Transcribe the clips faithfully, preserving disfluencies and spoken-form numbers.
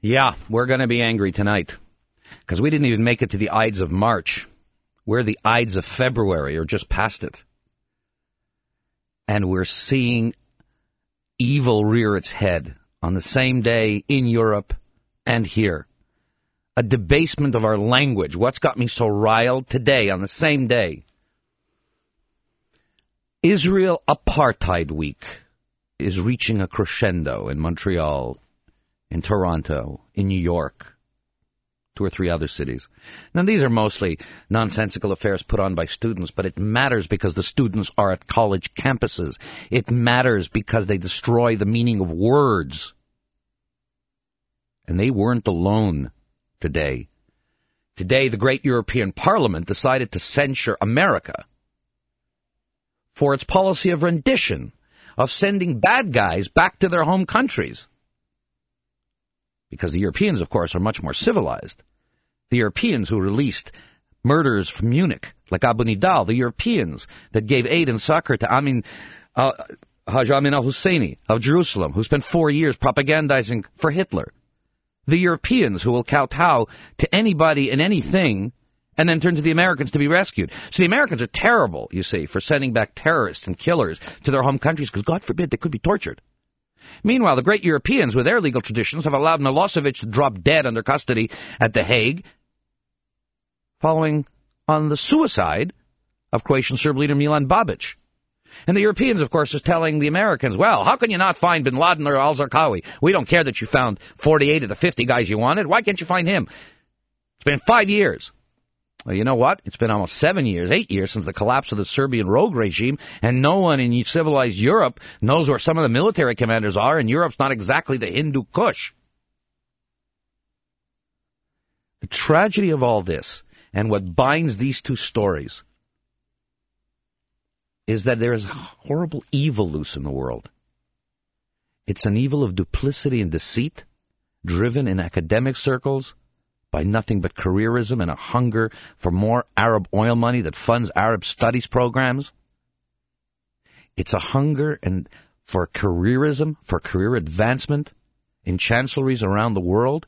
Yeah, we're going to be angry tonight because we didn't even make it to the Ides of March. We're the Ides of February, or just past it. And we're seeing evil rear its head on the same day in Europe and here. A debasement of our language. What's got me so riled today on the same day? Israel Apartheid Week is reaching a crescendo in Montreal, in Toronto, in New York, two or three other cities. Now, these are mostly nonsensical affairs put on by students, but it matters because the students are at college campuses. It matters because they destroy the meaning of words. And they weren't alone today. Today, the great European Parliament decided to censure America for its policy of rendition, of sending bad guys back to their home countries. Because the Europeans, of course, are much more civilized. The Europeans who released murderers from Munich, like Abu Nidal, the Europeans that gave aid and succor to Amin, uh, Haj Amin al-Husseini of Jerusalem, who spent four years propagandizing for Hitler. The Europeans who will kowtow to anybody and anything and then turn to the Americans to be rescued. So the Americans are terrible, you see, for sending back terrorists and killers to their home countries because, God forbid, they could be tortured. Meanwhile, the great Europeans, with their legal traditions, have allowed Milosevic to drop dead under custody at The Hague, following on the suicide of Croatian Serb leader Milan Babic. And the Europeans, of course, is telling the Americans, well, how can you not find bin Laden or al-Zarqawi? We don't care that you found forty-eight of the fifty guys you wanted. Why can't you find him? It's been five years. Well, you know what? It's been almost seven years, eight years since the collapse of the Serbian rogue regime, and no one in civilized Europe knows where some of the military commanders are, and Europe's not exactly the Hindu Kush. The tragedy of all this, and what binds these two stories, is that there is horrible evil loose in the world. It's an evil of duplicity and deceit, driven in academic circles by nothing but careerism and a hunger for more Arab oil money that funds Arab studies programs. It's a hunger and for careerism, for career advancement in chancelleries around the world.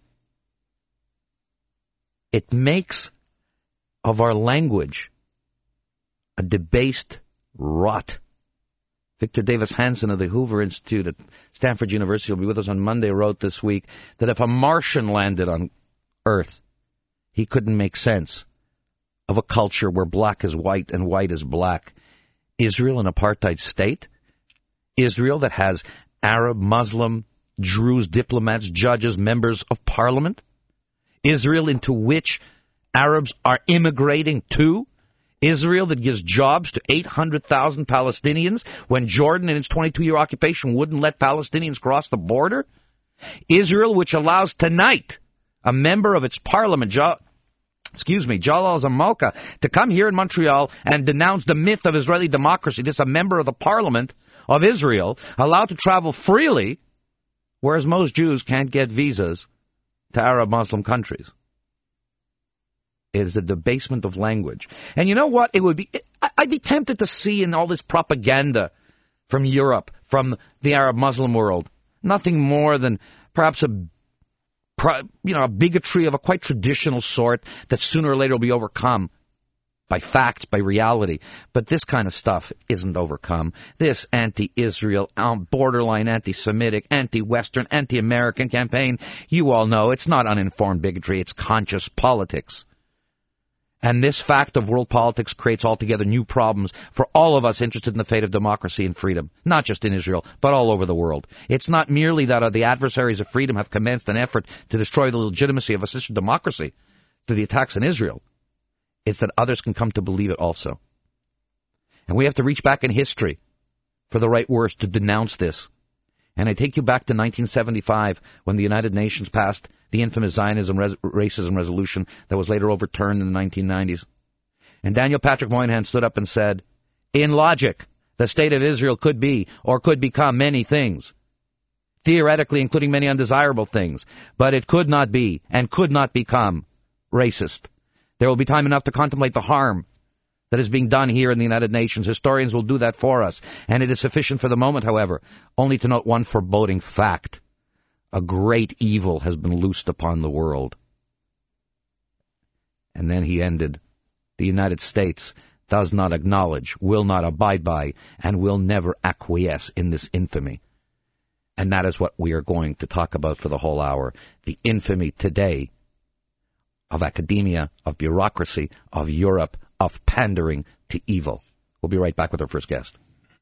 It makes of our language a debased rot. Victor Davis Hanson of the Hoover Institute at Stanford University will be with us on Monday, wrote this week that if a Martian landed on Earth, he couldn't make sense of a culture where black is white and white is black. Israel, an apartheid state. Israel that has Arab, Muslim, Druze diplomats, judges, members of parliament. Israel into which Arabs are immigrating to. Israel that gives jobs to eight hundred thousand Palestinians when Jordan in its twenty-two-year occupation wouldn't let Palestinians cross the border. Israel which allows tonight a member of its parliament, ja, excuse me, Jalal Zamalka, to come here in Montreal and denounce the myth of Israeli democracy. This is a member of the parliament of Israel, allowed to travel freely, whereas most Jews can't get visas to Arab Muslim countries. It is a debasement of language. And you know what? It would be, I'd be tempted to see in all this propaganda from Europe, from the Arab Muslim world, nothing more than perhaps a you know, a bigotry of a quite traditional sort that sooner or later will be overcome by facts, by reality. But this kind of stuff isn't overcome. This anti-Israel, borderline anti-Semitic, anti-Western, anti-American campaign, you all know it's not uninformed bigotry, it's conscious politics. And this fact of world politics creates altogether new problems for all of us interested in the fate of democracy and freedom, not just in Israel, but all over the world. It's not merely that the adversaries of freedom have commenced an effort to destroy the legitimacy of a sister democracy through the attacks in Israel. It's that others can come to believe it also. And we have to reach back in history for the right words to denounce this. And I take you back to nineteen seventy-five when the United Nations passed the infamous Zionism res- racism resolution that was later overturned in the nineteen nineties. And Daniel Patrick Moynihan stood up and said, in logic, the state of Israel could be or could become many things, theoretically including many undesirable things, but it could not be and could not become racist. There will be time enough to contemplate the harm that is being done here in the United Nations. Historians will do that for us. And it is sufficient for the moment, however, only to note one foreboding fact. a great evil has been loosed upon the world. And then he ended, the United States does not acknowledge, will not abide by, and will never acquiesce in this infamy. And that is what we are going to talk about for the whole hour. The infamy today of academia, of bureaucracy, of Europe, of pandering to evil. We'll be right back with our first guest.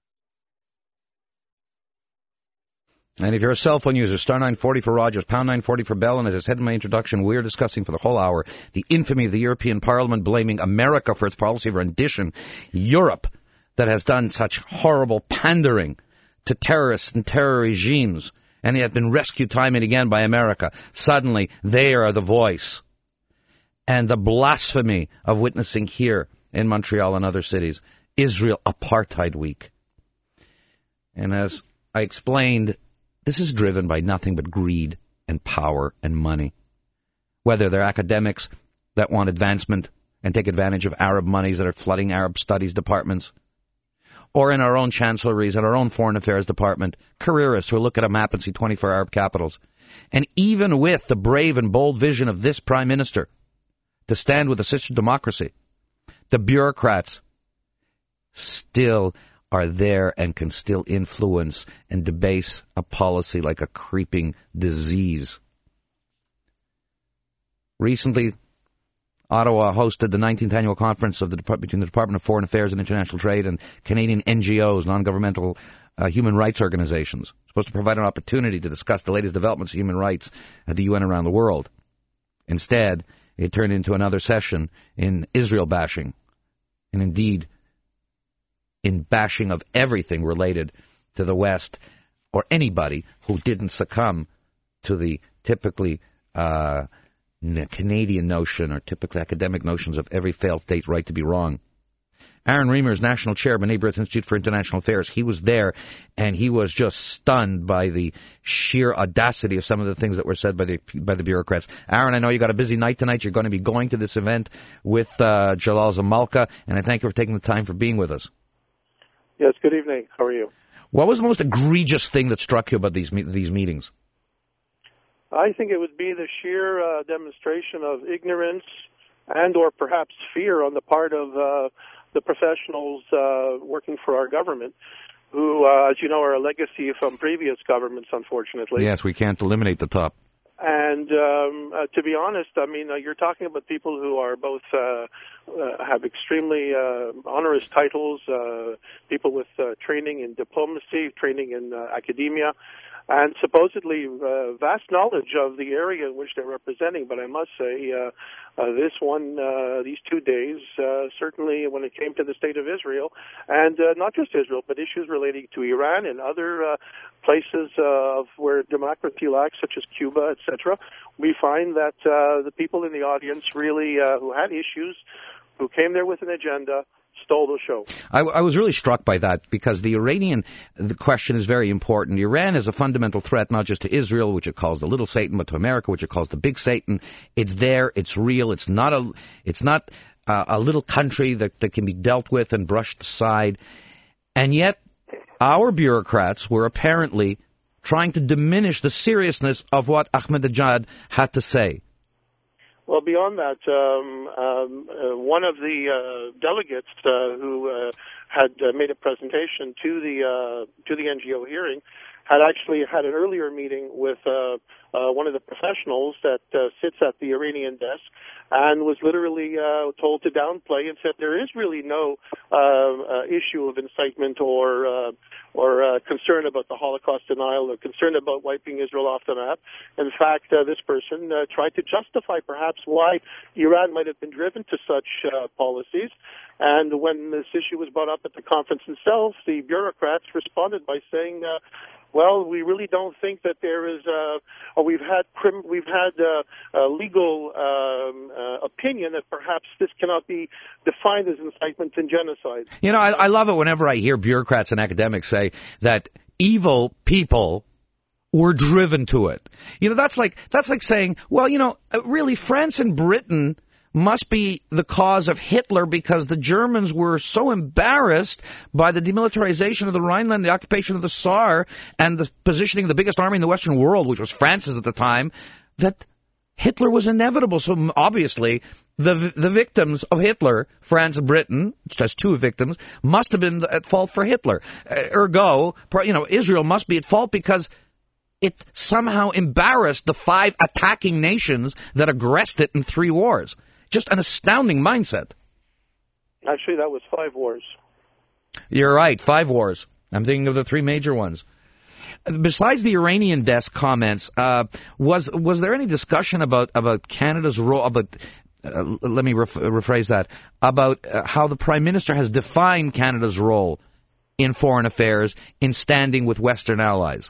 And if you're a cell phone user, star nine forty for Rogers, pound nine forty for Bell, and as I said in my introduction, we're discussing for the whole hour the infamy of the European Parliament blaming America for its policy of rendition. Europe, that has done such horrible pandering to terrorists and terror regimes, and yet been rescued time and again by America. Suddenly, they are the voice. And the blasphemy of witnessing here in Montreal and other cities, Israel Apartheid Week. And as I explained, this is driven by nothing but greed and power and money. Whether they're academics that want advancement and take advantage of Arab monies that are flooding Arab studies departments, or in our own chancelleries and our own foreign affairs department, careerists who look at a map and see twenty-four Arab capitals. And even with the brave and bold vision of this Prime Minister to stand with a sister democracy, the bureaucrats still are there and can still influence and debase a policy like a creeping disease. Recently, Ottawa hosted the nineteenth annual conference of the Dep- between the Department of Foreign Affairs and International Trade and Canadian N G Os, non-governmental uh, human rights organizations, supposed to provide an opportunity to discuss the latest developments of human rights at the U N around the world. Instead, it turned into another session in Israel bashing, and indeed in bashing of everything related to the West or anybody who didn't succumb to the typically uh, Canadian notion or typically academic notions of every failed state's right to be wrong. Aaron Reimers, National Chair of B'nai B'rith Institute for International Affairs, he was there, and he was just stunned by the sheer audacity of some of the things that were said by the by the bureaucrats. Aaron, I know you got a busy night tonight. You're going to be going to this event with uh, Jalal Zamalka, and I thank you for taking the time for being with us. Yes, good evening. How are you? What was the most egregious thing that struck you about these these meetings? I think it would be the sheer uh, demonstration of ignorance and or perhaps fear on the part of uh, the professionals uh, working for our government, who, uh, as you know, are a legacy from previous governments, unfortunately. Yes, we can't eliminate the top. And um, uh, to be honest, I mean, uh, you're talking about people who are both uh, uh, have extremely uh, onerous titles, uh, people with uh, training in diplomacy, training in uh, academia, and supposedly uh, vast knowledge of the area in which they're representing. But I must say, uh, uh, this one, uh, these two days, uh, certainly when it came to the state of Israel, and uh, not just Israel, but issues relating to Iran and other uh, places uh, of where democracy lacks, such as Cuba, et cetera, we find that uh, the people in the audience really uh, who had issues, who came there with an agenda, stole the show. I, I was really struck by that because the Iranian the question is very important. Iran is a fundamental threat not just to Israel, which it calls the little Satan, but to America, which it calls the big Satan. It's there. It's real. It's not a. It's not uh, a little country that, that can be dealt with and brushed aside. And yet, our bureaucrats were apparently trying to diminish the seriousness of what Ahmadinejad had to say. Well, beyond that, um, um, uh, one of the uh, delegates uh, who uh, had uh, made a presentation to the uh, to the N G O hearing had actually had an earlier meeting with uh, uh, one of the professionals that uh, sits at the Iranian desk and was literally uh, told to downplay and said there is really no uh, uh, issue of incitement or uh, or uh, concern about the Holocaust denial or concern about wiping Israel off the map. In fact, uh, this person uh, tried to justify perhaps why Iran might have been driven to such uh, policies. And when this issue was brought up at the conference itself, the bureaucrats responded by saying, uh, well, we really don't think that there is, uh, or we've had crim- we've had uh, a legal um, uh, opinion that perhaps this cannot be defined as incitement and genocide. You know, I, I love it whenever I hear bureaucrats and academics say that evil people were driven to it. You know, that's like that's like saying, well, you know, really, France and Britain must be the cause of Hitler because the Germans were so embarrassed by the demilitarization of the Rhineland, the occupation of the Saar, and the positioning of the biggest army in the Western world, which was France's at the time, that Hitler was inevitable. So obviously, the the victims of Hitler, France and Britain, which has two victims, must have been at fault for Hitler. Uh, ergo, you know, Israel must be at fault because it somehow embarrassed the five attacking nations that aggressed it in three wars. Just an astounding mindset. Actually, that was five wars. You're right, five wars. I'm thinking of the three major ones. Besides the Iranian desk comments, uh, was was there any discussion about about Canada's role? About uh, let me ref- rephrase that about uh, how the Prime Minister has defined Canada's role in foreign affairs in standing with Western allies.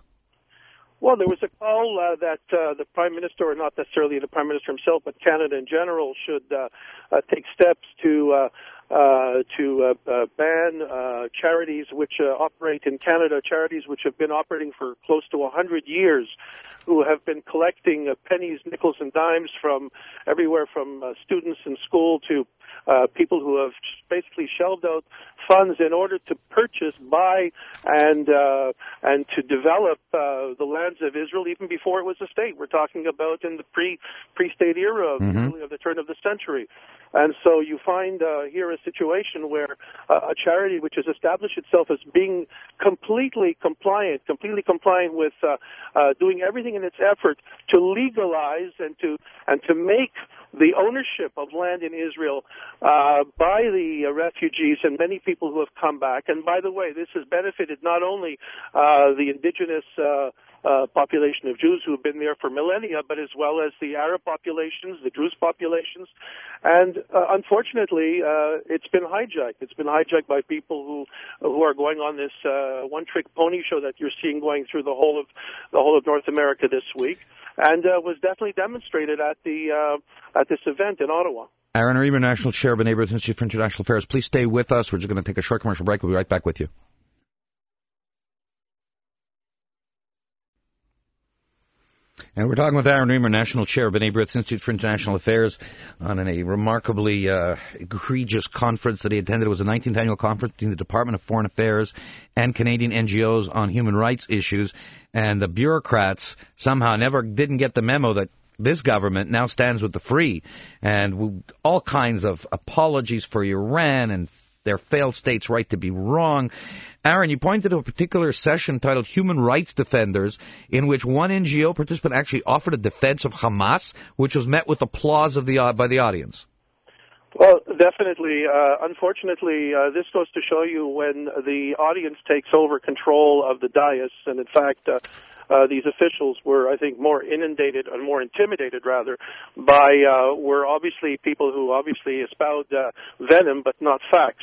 Well, there was a call uh, that uh, the Prime Minister, or not necessarily the Prime Minister himself, but Canada in general, should uh, uh, take steps to uh, uh, to uh, uh, ban uh, charities which uh, operate in Canada, charities which have been operating for close to one hundred years, who have been collecting uh, pennies, nickels, and dimes from everywhere from uh, students in school to uh, people who have basically shelved out funds in order to purchase, buy, and uh, and to develop uh, the lands of Israel even before it was a state. We're talking about in the pre pre-state era of, mm-hmm. really of the turn of the century. And so you find uh, here a situation where uh, a charity which has established itself as being completely compliant, completely compliant with uh, uh, doing everything in its effort to legalize and to and to make the ownership of land in Israel uh, by the uh, refugees and many people who have come back. And by the way, this has benefited not only uh, the indigenous uh, uh, population of Jews who have been there for millennia, but as well as the Arab populations, the Druze populations. And uh, unfortunately, uh, it's been hijacked. It's been hijacked by people who who are going on this uh, one-trick pony show that you're seeing going through the whole of the whole of North America this week, and uh, was definitely demonstrated at the uh, at this event in Ottawa. Aaron Reber, National Chair of the Neighbourhood Institute for International Affairs. Please stay with us. We're just going to take a short commercial break. We'll be right back with you. And we're talking with Aaron Reber, National Chair of the Neighbourhood Institute for International Affairs, on a remarkably uh, egregious conference that he attended. It was the nineteenth annual conference between the Department of Foreign Affairs and Canadian N G Os on human rights issues. And the bureaucrats somehow never didn't get the memo that this government now stands with the free, and all kinds of apologies for Iran and their failed states' right to be wrong. Aaron, you pointed to a particular session titled Human Rights Defenders, in which one N G O participant actually offered a defense of Hamas, which was met with applause of the uh, by the audience. Well, definitely. Uh, unfortunately, uh, this goes to show you when the audience takes over control of the dais, and in fact, uh, uh, these officials were, I think, more inundated and more intimidated, rather, by uh, were obviously people who obviously espoused uh, venom, but not facts.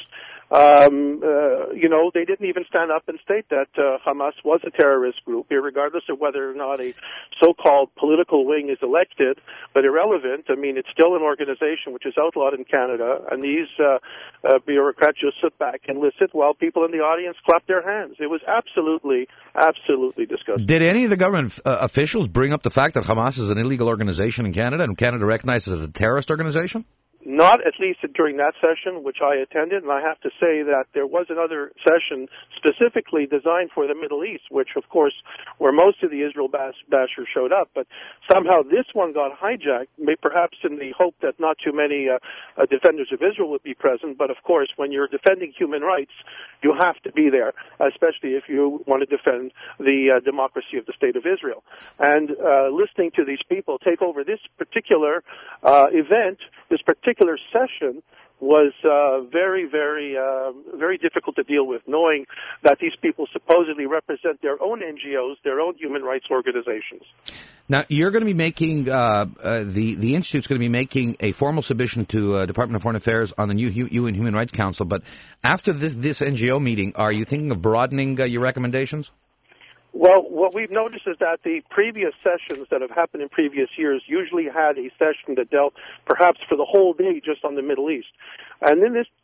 Um, uh, you know, they didn't even stand up and state that uh, Hamas was a terrorist group, regardless of whether or not a so-called political wing is elected, but irrelevant. I mean, it's still an organization which is outlawed in Canada, and these uh, uh, bureaucrats just sit back and listen while people in the audience clap their hands. It was absolutely, absolutely disgusting. Did any of the government uh, officials bring up the fact that Hamas is an illegal organization in Canada and Canada recognizes it as a terrorist organization? Not at least during that session, which I attended, and I have to say that there was another session specifically designed for the Middle East, which, of course, where most of the Israel bash- bashers showed up, but somehow this one got hijacked, perhaps in the hope that not too many uh, uh, defenders of Israel would be present, but of course, when you're defending human rights, you have to be there, especially if you want to defend the uh, democracy of the State of Israel. And uh, listening to these people take over this particular uh, event, this particular session, was uh, very, very, uh, very difficult to deal with, knowing that these people supposedly represent their own N G Os, their own human rights organizations. Now, you're going to be making, uh, uh, the, the Institute's going to be making a formal submission to uh, Department of Foreign Affairs on the new U N Human Rights Council, but after this, this N G O meeting, are you thinking of broadening uh, your recommendations? Well, what we've noticed is that the previous sessions that have happened in previous years usually had a session that dealt perhaps for the whole day just on the Middle East. And in this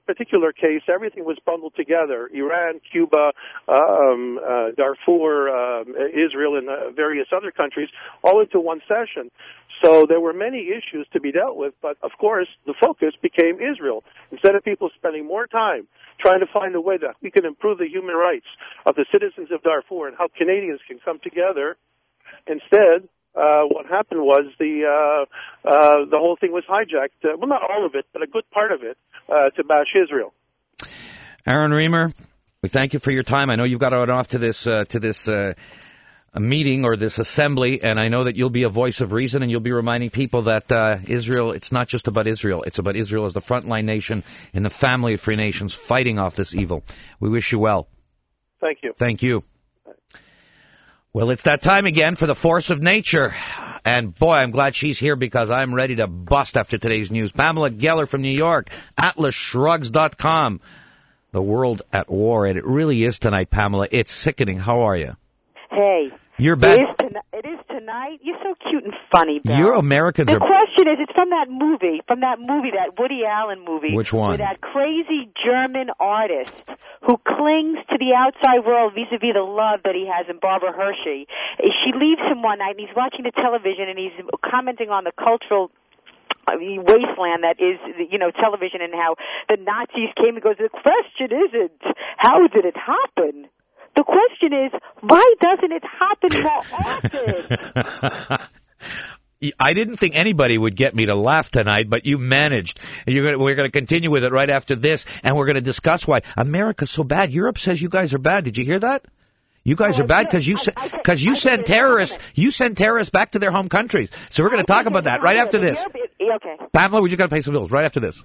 particular case, everything was bundled together. Iran, Cuba, um, uh, Darfur, uh, Israel, and uh, various other countries, all into one session. So there were many issues to be dealt with, but of course the focus became Israel. Instead of people spending more time trying to find a way that we can improve the human rights of the citizens of Darfur and how Canadians can come together, instead, uh, what happened was the uh, uh, the whole thing was hijacked. Uh, well, not all of it, but a good part of it, uh, to bash Israel. Aaron Reimer, we thank you for your time. I know you've got to run off to this uh, to this. Uh, a meeting or this assembly, and I know that you'll be a voice of reason, and you'll be reminding people that uh, Israel, it's not just about Israel, it's about Israel as the frontline nation in the family of free nations fighting off this evil. We wish you well. Thank you. Thank you. Well, it's that time again for the force of nature. And boy, I'm glad she's here because I'm ready to bust after today's news. Pamela Geller from New York, atlas shrugs dot com. The world at war, and it really is tonight, Pamela. It's sickening. How are you? Hey, you're bad. It is, ton- it is tonight. You're so cute and funny, Bill. You Americans the are... The question is, it's from that movie, from that movie, that Woody Allen movie. Which one? Where that crazy German artist who clings to the outside world vis-a-vis the love that he has in Barbara Hershey. She leaves him one night, and he's watching the television, and he's commenting on the cultural wasteland that is, you know, television, and how the Nazis came and goes, the question isn't, how did it happen? The question is, why doesn't it happen more often? I didn't think anybody would get me to laugh tonight, but you managed. And you're gonna, we're going to continue with it right after this, and we're going to discuss why America's so bad. Europe says you guys are bad. Did you hear that? You guys oh, are bad because you because you send terrorists you send terrorists back to their home countries. So we're going to talk about that right after this. Okay. Pamela, we just got to pay some bills right after this.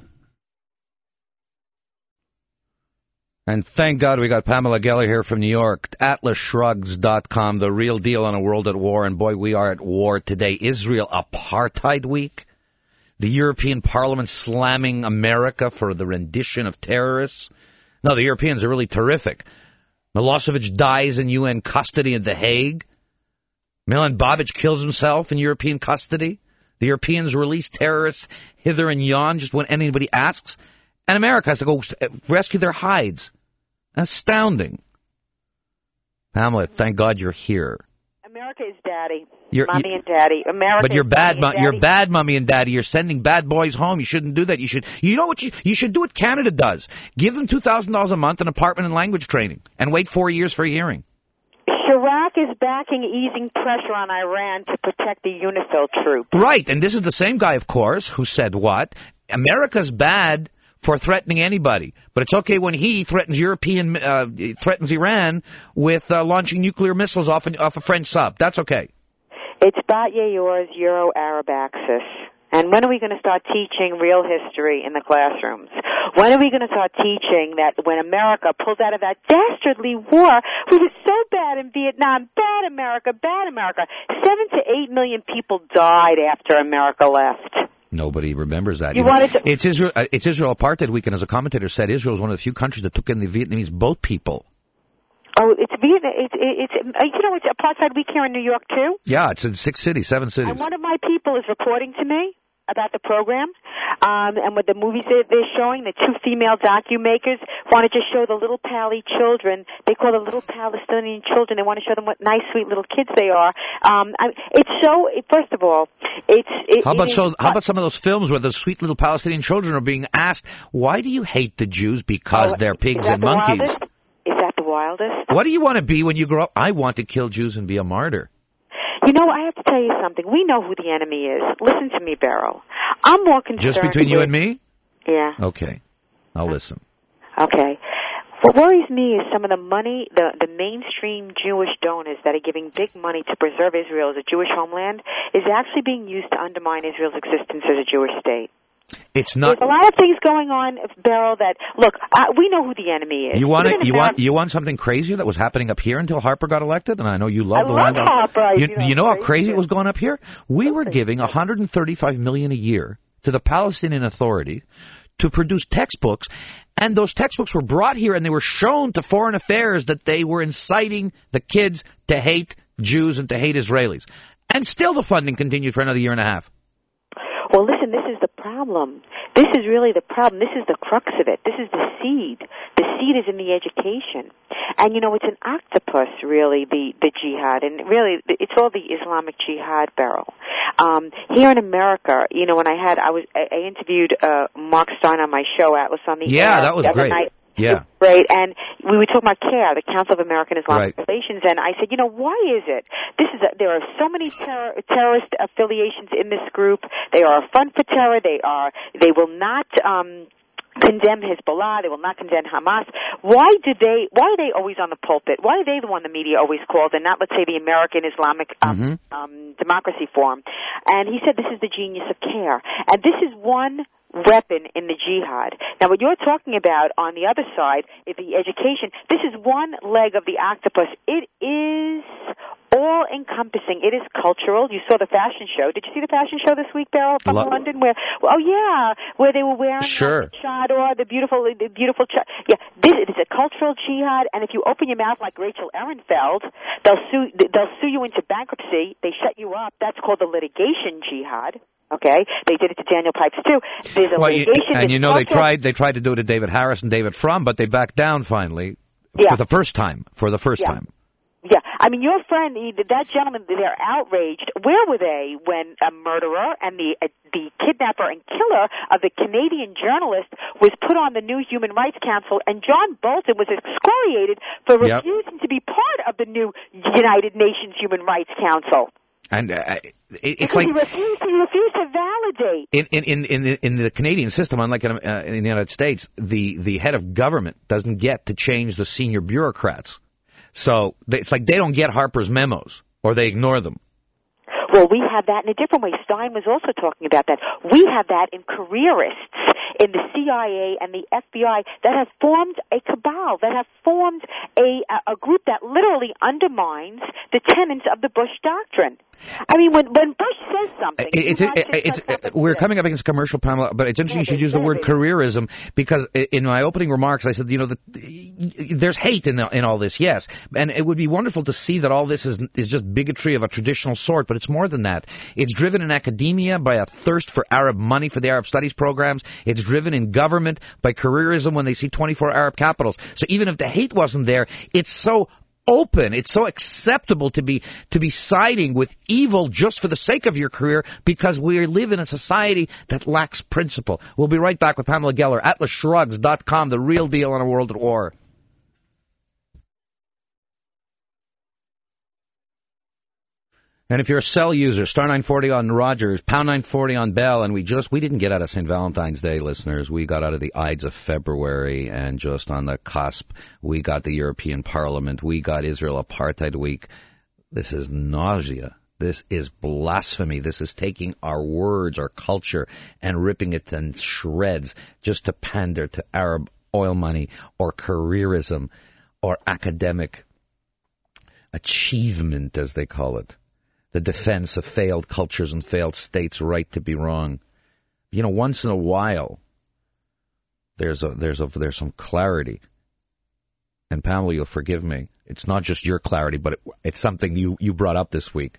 And thank God we got Pamela Geller here from New York, atlas shrugs dot com, the real deal on a world at war. And boy, we are at war today. Israel Apartheid Week. The European Parliament slamming America for the rendition of terrorists. No, the Europeans are really terrific. Milosevic dies in U N custody in The Hague. Milan Babic kills himself in European custody. The Europeans release terrorists hither and yon just when anybody asks. And America has to go rescue their hides. Astounding. Pamela, thank God you're here. America is daddy. You're, mommy you, and daddy. America but you're is bad. mommy You're bad, mommy and daddy. You're sending bad boys home. You shouldn't do that. You should. You know what? You, you should do what Canada does. Give them two thousand dollars a month, an apartment, and language training, and wait four years for a hearing. Chirac is backing easing pressure on Iran to protect the UNIFIL troops. Right, and this is the same guy, of course, who said what? America's bad for threatening anybody, but it's okay when he threatens European, uh, threatens Iran with uh, launching nuclear missiles off a, off a French sub. That's okay. It's Batye yours, Euro-Arab axis. And when are we going to start teaching real history in the classrooms? When are we going to start teaching that when America pulled out of that dastardly war, we were so bad in Vietnam, bad America, bad America. Seven to eight million people died after America left. Nobody remembers that. You, you know, wanted to... It's Israel. Uh, it's Israel Apartheid Week, and as a commentator said, Israel is one of the few countries that took in the Vietnamese boat people. Oh, it's Vietnam. It's, it's, it's you know, it's Apartheid Week here in New York too. Yeah, it's in six cities, seven cities. And one of my people is reporting to me about the program, um, and with the movies they're, they're showing, the two female docu-makers wanted to show the little Pali children. They call the little Palestinian children. They want to show them what nice, sweet little kids they are. Um, I, it's so. First of all, it's. It, how about it so? is, how about some of those films where the sweet little Palestinian children are being asked, "Why do you hate the Jews? Because oh, they're pigs and the monkeys." Wildest? Is that the wildest? What do you want to be when you grow up? I want to kill Jews and be a martyr. You know, I have to tell you something. We know who the enemy is. Listen to me, Beryl. I'm more concerned. Just between you with, and me? Yeah. Okay. I'll listen. Okay. What worries me is some of the money, the, the mainstream Jewish donors that are giving big money to preserve Israel as a Jewish homeland is actually being used to undermine Israel's existence as a Jewish state. It's not. There's a lot of things going on, Beryl. That look, uh, we know who the enemy is. You want it, You want you want something crazy that was happening up here until Harper got elected, and I know you love I the love land. Harper. You, you know, you know how crazy. crazy it was going up here. We were giving one hundred thirty-five million dollars a year to the Palestinian Authority to produce textbooks, and those textbooks were brought here and they were shown to Foreign Affairs that they were inciting the kids to hate Jews and to hate Israelis, and still the funding continued for another year and a half. Well, listen, this is the problem. This is really the problem. This is the crux of it. This is the seed. The seed is in the education. And, you know, it's an octopus, really, the, the jihad. And really, it's all the Islamic jihad, Beryl. Um, here in America, you know, when I had, I was, I, I interviewed uh, Mark Stein on my show, Atlas on the Yeah, Air, that was the other great. night. Yeah. Right, and we were talking about C A R, the Council of American Islamic Right. Relations, and I said, you know, why is it? This is a, there are so many terror, terrorist affiliations in this group. They are a front for terror. They are. They will not um, condemn Hezbollah. They will not condemn Hamas. Why do they? Why are they always on the pulpit? Why are they the one the media always calls, and not, let's say, the American Islamic um, Mm-hmm. um, Democracy Forum? And he said, this is the genius of C A R, and this is one weapon in the jihad. Now, what you're talking about on the other side is the education. This is one leg of the octopus. It is all-encompassing. It is cultural. You saw the fashion show. Did you see the fashion show this week, Beryl, from Lo- London? Where? Oh, yeah, where they were wearing Sure. uh, the chador, the beautiful, the beautiful. Ch- yeah, this is a cultural jihad. And if you open your mouth like Rachel Ehrenfeld, they'll sue. They'll sue you into bankruptcy. They shut you up. That's called the litigation jihad. Okay, they did it to Daniel Pipes too. There's a Well, you, litigation. and you know they cultural- tried they tried to do it to David Harris and David Frum, but they backed down finally Yeah. for the first time. For the first Yeah. time. Yeah, I mean, your friend, he- that gentleman, they're outraged. Where were they when a murderer and the uh, the kidnapper and killer of the Canadian journalist was put on the new Human Rights Council, and John Bolton was excoriated for Yep. refusing to be part of the new United Nations Human Rights Council? And uh, it, it's Because like he refused, he refused to validate. in in in in the, in the Canadian system, unlike in, uh, in the United States, the the head of government doesn't get to change the senior bureaucrats. So they, it's like they don't get Harper's memos, or they ignore them. Well, we have that in a different way. Stein was also talking about that. We have that in careerists in the C I A and the F B I that have formed a cabal, that have formed a, a group that literally undermines the tenets of the Bush doctrine. I mean, when when Bush says something, It's, he it, wants to it's, shut something we're down. coming up against a commercial, Pamela, but it's interesting Yeah, you should but- use the yeah, word but- careerism, because in my opening remarks I said, you know, that there's hate in, the, in all this, yes, and it would be wonderful to see that all this is is just bigotry of a traditional sort, but it's more than that. It's driven in academia by a thirst for Arab money for the Arab studies programs. It's driven in government by careerism when they see twenty-four Arab capitals. So even if the hate wasn't there, it's so open, it's so acceptable to be to be siding with evil just for the sake of your career, because we live in a society that lacks principle. We'll be right back with Pamela Geller, atlas shrugs dot com, the real deal on a world at war. And if you're a cell user, star nine forty on Rogers, pound nine forty on Bell, and we just, we didn't get out of Saint Valentine's Day, listeners. We got out of the Ides of February, and just on the cusp, we got the European Parliament. We got Israel Apartheid Week. This is nausea. This is blasphemy. This is taking our words, our culture, and ripping it in shreds just to pander to Arab oil money or careerism or academic achievement, as they call it. The defense of failed cultures and failed states' right to be wrong. You know, once in a while, there's a there's a there's some clarity. And Pamela, you'll forgive me. It's not just your clarity, but it, it's something you, you brought up this week.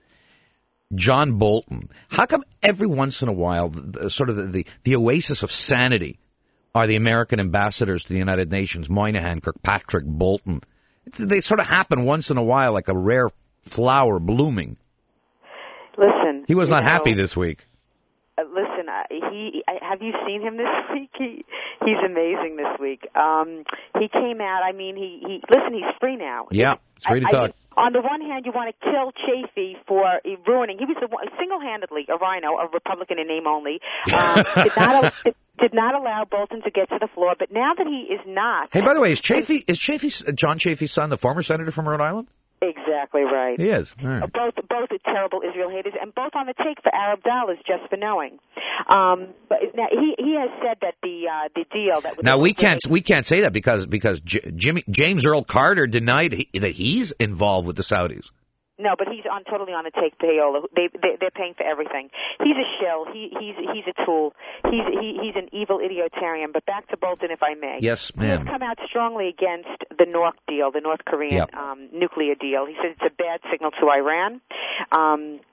John Bolton. How come every once in a while, the, the, sort of the, the, the oasis of sanity are the American ambassadors to the United Nations, Moynihan, Kirkpatrick, Bolton? It's, they sort of happen once in a while like a rare flower blooming. Listen, He was you not know, happy this week. Uh, listen, uh, he I, have you seen him this week? He he's amazing this week. Um, he came out. I mean, he he listen. He's free now. Yeah, it's free to I, talk. I, on the one hand, you want to kill Chafee for uh, ruining. He was the one, single-handedly a rhino, a Republican in name only. Um, did not al- did, did not allow Bolton to get to the floor. But now that he is not, Hey, by the way, is Chafee is Chafee John Chafee's son the former senator from Rhode Island? exactly right. He is. All right. Both both are terrible Israel haters, and both on the take for Arab dollars, just for knowing. Um, but now he he has said that the uh, the deal that was Now we can't we can't say that because because J- Jimmy James Earl Carter denied he, that he's involved with the Saudis. No, but he's on totally on the take. Payola, they, they they're paying for everything. He's a shill. He he's he's a tool. He's he, he's an evil idiotarian. But back to Bolton, if I may. Yes, He has ma'am. come out strongly against the North deal, the North Korean Yep. um, nuclear deal. He says it's a bad signal to Iran. Um,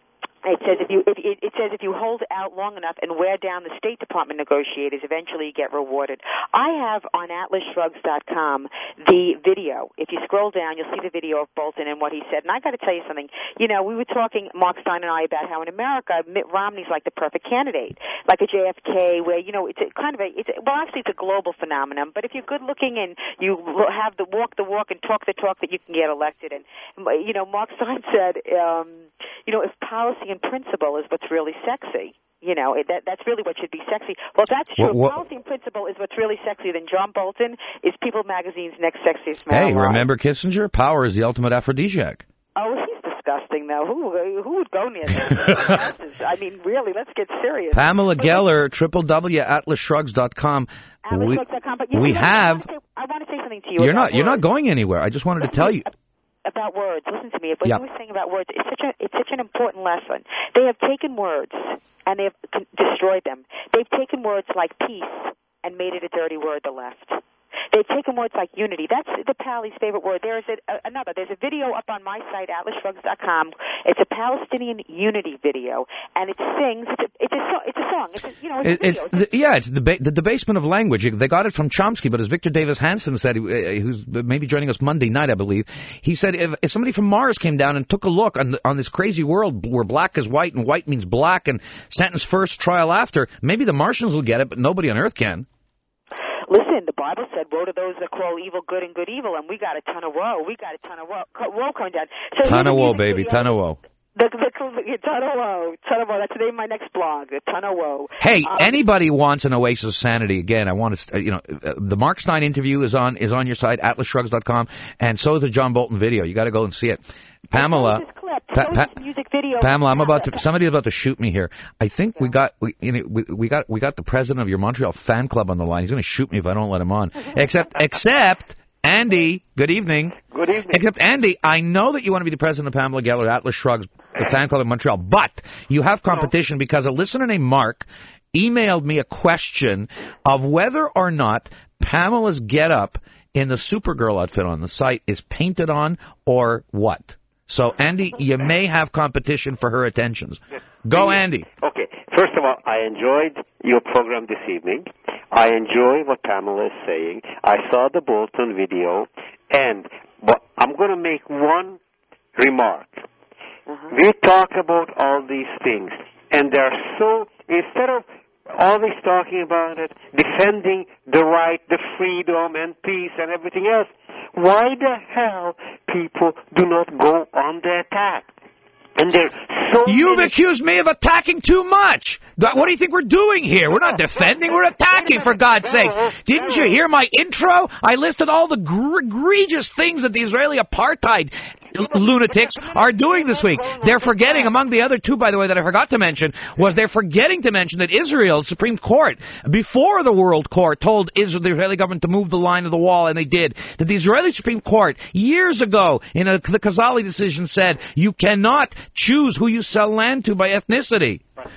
It says if you if, it, it says if you hold out long enough and wear down the State Department negotiators, eventually you get rewarded. I have on atlas shrugs dot com the video. If you scroll down, you'll see the video of Bolton and what he said. And I got to tell you something. You know, we were talking, Mark Stein and I, about how in America Mitt Romney's like the perfect candidate, like a J F K, where you know it's a kind of a it's a, well actually it's a global phenomenon. But if you're good looking and you have the walk the walk and talk the talk, that you can get elected. And you know, Mark Stein said, um, you know, if policy and principle is what's really sexy. You know, that that's really what should be sexy. Well, that's true. What, what, policy and principle is what's really sexy. Then John Bolton is People Magazine's next sexiest man Hey, alive. remember Kissinger? Power is the ultimate aphrodisiac. Oh, he's disgusting, though. Who who would go near that? I mean, really, let's get serious. Pamela Geller, w w w dot atlas shrugs dot com. atlas shrugs dot com. But you we know, have... I want to say something to you. You're not, words. you're not going anywhere. I just wanted to tell you. About words, listen to me. What yep. you were saying about words, it's such a it's such an important lesson. They have taken words and they have con- destroyed them. They've taken words like peace and made it a dirty word. The left. They've taken words like unity. That's the Pally's favorite word. There is a, a, another. There's a video up on my site, atlas shrugs dot com. It's a Palestinian unity video, and it sings. It's a it's a, so, it's a song. It's a, you know it's, it's, a it's video. the, yeah, it's the ba- the debasement of language. They got it from Chomsky, but as Victor Davis Hanson said, who's maybe joining us Monday night, I believe, he said if, if somebody from Mars came down and took a look on the, on this crazy world where black is white and white means black and sentence first, trial after, maybe the Martians will get it, but nobody on Earth can. Listen, the Bible said, woe to those that call evil good and good evil, and we got a ton of woe. We got a ton of woe, woe coming down. So ton of woe, baby, ton of woe. The, the, the, ton of woe, ton of woe. That's the name of my next blog, a ton of woe. Hey, um, anybody wants an oasis of sanity, again, I want to, you know, uh, the Mark Stein interview is on is on your site, atlas shrugs dot com, and so is the John Bolton video. You got to go and see it. Pamela, Pa- pa- music video. Pamela, I'm about to. Somebody's about to shoot me here. I think yeah. we got we, you know, we, we got we got the president of your Montreal fan club on the line. He's going to shoot me if I don't let him on. Except, except Andy. Good evening. Good evening. Except Andy, I know that you want to be the president of Pamela Geller, Atlas Shrugs, the fan club in Montreal, but you have competition because a listener named Mark emailed me a question of whether or not Pamela's getup in the Supergirl outfit on the site is painted on or what. So, Andy, you may have competition for her attentions. Go, Andy. Okay. First of all, I enjoyed your program this evening. I enjoy what Pamela is saying. I saw the Bolton video, and but I'm going to make one remark. Uh-huh. We talk about all these things, and they're so, instead of always talking about it, defending the right, the freedom and peace and everything else, why the hell people do not go on the attack? And there's so You've many... accused me of attacking too much. What do you think we're doing here? We're not defending, we're attacking, for God's sakes. Didn't you hear my intro? I listed all the gr- egregious things that the Israeli apartheid lunatics are doing this week. They're forgetting, among the other two, by the way, that I forgot to mention, was they're forgetting to mention that Israel's Supreme Court, before the World Court told Israel, the Israeli government to move the line of the wall, and they did, that the Israeli Supreme Court, years ago, in a, the Khazali decision, said you cannot choose who you sell land to by ethnicity.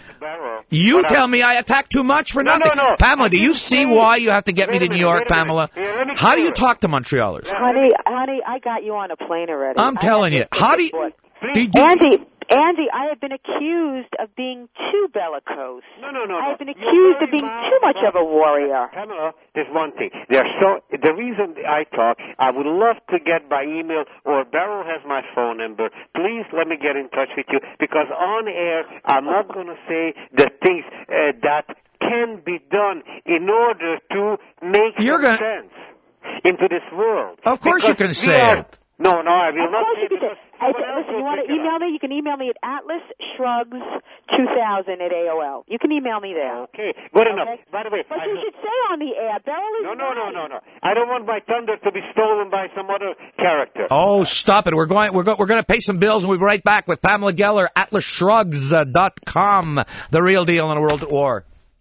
You but tell I, me I attack too much for no, nothing. No, no. Pamela, do you see why you have to get me to New York, Pamela? Yeah, How do you talk to Montrealers? Honey, honey, I got you on a plane already. I'm telling you. How do you... Do you Andy, Andy, I have been accused of being too bellicose. No, no, no. I have been accused of being too much of a warrior. Pamela, there's one thing. There's so the reason I talk, I would love to get by email, or Beryl has my phone number. Please let me get in touch with you, because on air, I'm not going to say the things uh, that can be done in order to make You're some gonna... sense into this world. Of course because you can say are... it. No, no, I will of not course say you can say I, listen, you want to email me? You can email me at atlas shrugs two thousand at A O L. You can email me there. Okay, good okay? enough. By the way, but I you should say on the air, Beryl is No, no, right. no, no, no. I don't want my thunder to be stolen by some other character. Oh, stop it. We're going we're go, we're going to pay some bills, and we'll be right back with Pamela Geller, atlas shrugs dot com, the real deal in a world at war.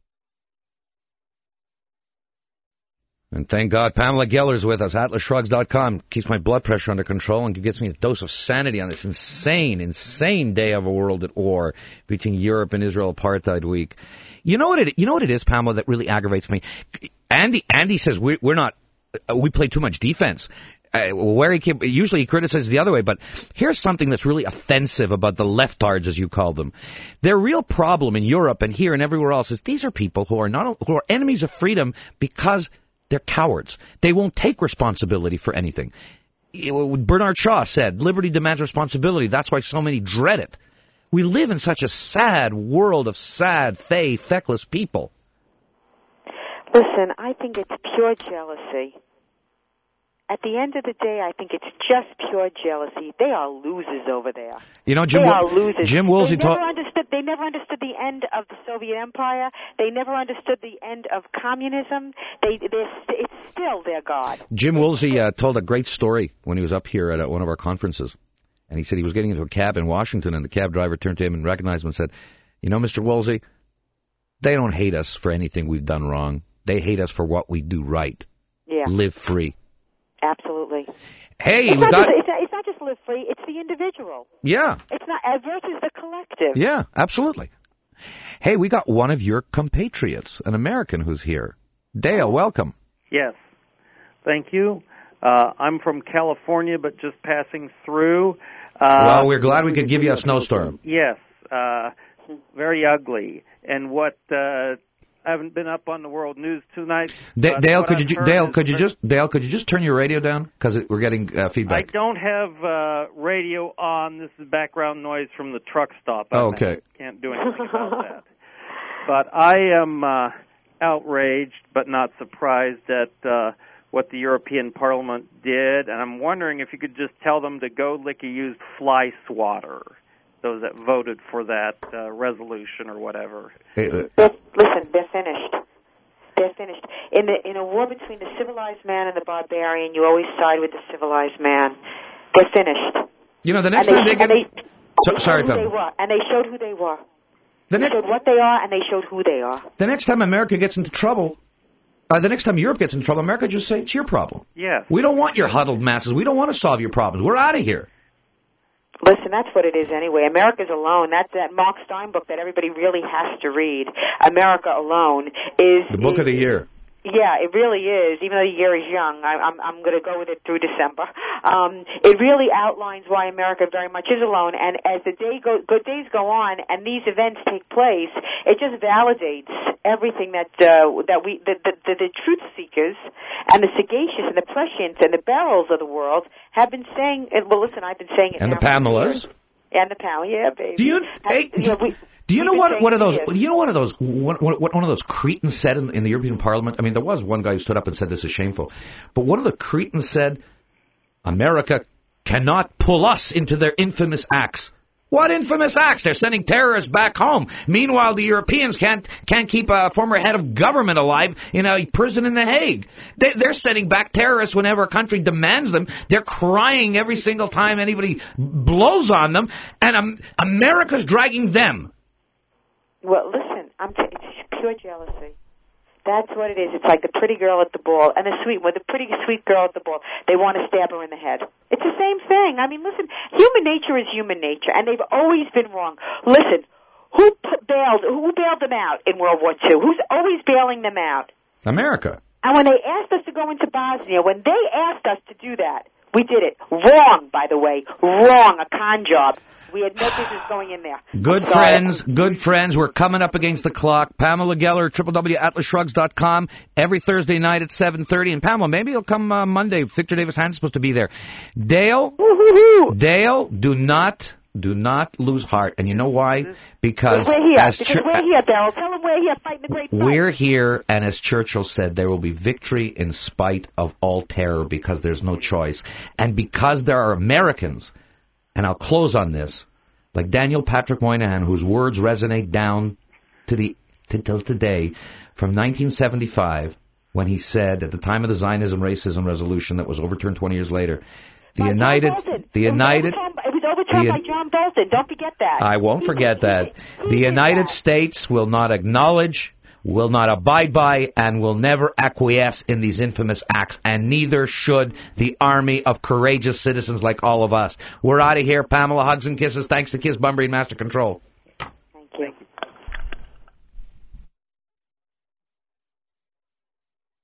And thank God Pamela Geller's with us, atlas shrugs dot com. Keeps my blood pressure under control and gets me a dose of sanity on this insane, insane day of a world at war between Europe and Israel apartheid week. You know what it, you know what it is, Pamela, that really aggravates me? Andy, Andy says we, we're not, we play too much defense. uh, where he came, usually he criticizes the other way, but here's something that's really offensive about the leftards, as you call them. Their real problem in Europe and here and everywhere else is these are people who are not who are enemies of freedom because they're cowards. They won't take responsibility for anything. Bernard Shaw said, liberty demands responsibility. That's why so many dread it. We live in such a sad world of sad, fey, feckless people. Listen, I think it's pure jealousy. At the end of the day, I think it's just pure jealousy. They are losers over there. You know, Jim, they Wo- are losers. Jim Woolsey they never ta- understood. They never understood the end of the Soviet Empire. They never understood the end of communism. They, they're st- it's still their God. Jim Woolsey uh, told a great story when he was up here at uh, one of our conferences, and he said he was getting into a cab in Washington, and the cab driver turned to him and recognized him and said, "You know, Mister Woolsey, they don't hate us for anything we've done wrong. They hate us for what we do right. Yeah, live free." Absolutely. Hey, it's we not got. Just, it's, not, it's not just live free; it's the individual. Yeah. It's not uh, versus the collective. Yeah, absolutely. Hey, we got one of your compatriots, an American who's here. Dale, welcome. Yes, thank you. Uh, I'm from California, but just passing through. Uh, well, we're glad we could give you a snowstorm. Yes, uh, very ugly. And what? Uh, I haven't been up on the world news tonight. Da- Dale, could you Dale, could you pretty... just Dale, could you just turn your radio down because we're getting uh, feedback? I don't have uh, radio on. This is background noise from the truck stop. Oh, okay. I can't do anything about that. But I am uh, outraged, but not surprised at uh, what the European Parliament did, and I'm wondering if you could just tell them to go lick a used fly swatter. Those that voted for that uh, resolution or whatever. Hey, uh, They're, listen, they're finished. They're finished. In the in a war between the civilized man and the barbarian, you always side with the civilized man. They're finished. You know, the next and time they, they get... and they, so, they sorry, showed who Pam. they were, and they showed who they were. The they next, showed what they are, and they showed who they are. the next time America gets into trouble, uh, the next time Europe gets into trouble, America just say, it's your problem. Yes. We don't want your huddled masses. We don't want to solve your problems. We're out of here. Listen, that's what it is anyway. America's Alone, that's that Mark Stein book that everybody really has to read. America Alone is... The book is, of the year. Yeah, it really is. Even though the year is young, I, I'm I'm going to go with it through December. Um, it really outlines why America very much is alone. And as the day go, good days go on, and these events take place, it just validates everything that uh, that we the, the, the, the truth seekers and the sagacious and the prescients and the barrels of the world have been saying. Well, listen, I've been saying it. And now the Pamelas. And the Pamela, yeah, baby. Do you? And, Hey, you know, we, Do you know We've what one of those? years. Do you know one of those? What, what one of those cretins said in, in the European Parliament? I mean, there was one guy who stood up and said this is shameful, but one of the cretins said, "America cannot pull us into their infamous acts." What infamous acts? They're sending terrorists back home. Meanwhile, the Europeans can't can't keep a former head of government alive in a prison in The Hague. They, they're sending back terrorists whenever a country demands them. They're crying every single time anybody blows on them, and um, America's dragging them. Well, listen, I'm t- it's pure jealousy. That's what it is. It's like the pretty girl at the ball and the sweet, with the pretty sweet girl at the ball. They want to stab her in the head. It's the same thing. I mean, listen, human nature is human nature, and they've always been wrong. Listen, who put, bailed? Who bailed them out in World War Two? Who's always bailing them out? America. And when they asked us to go into Bosnia, when they asked us to do that, we did it. Wrong, by the way. Wrong. A con job. We had no business going in there. Good friends, good friends. We're coming up against the clock. Pamela Geller, w w w dot atlas shrugs dot com, every Thursday night at seven thirty. And Pamela, maybe you'll come uh, Monday. Victor Davis Hansen's supposed to be there. Dale, Woo-hoo-hoo. Dale, do not, do not lose heart. And you know why? Because we're here. as Because Ch- we're here, Daryl. Tell them we're here fighting the great fight. We're here, and as Churchill said, there will be victory in spite of all terror because there's no choice. And because there are Americans, and I'll close on this, like Daniel Patrick Moynihan, whose words resonate down to the to, till today, from nineteen seventy-five, when he said at the time of the Zionism racism resolution that was overturned twenty years later, the by United, it the United, was overturned, it was overturned the, by John Bolton. Don't forget that. I won't forget that. Who The did United that? States will not acknowledge, will not abide by, and will never acquiesce in these infamous acts, and neither should the army of courageous citizens like all of us. We're out of here. Pamela, hugs and kisses. Thanks to Kiss Bunbury and Master Control. Thank you.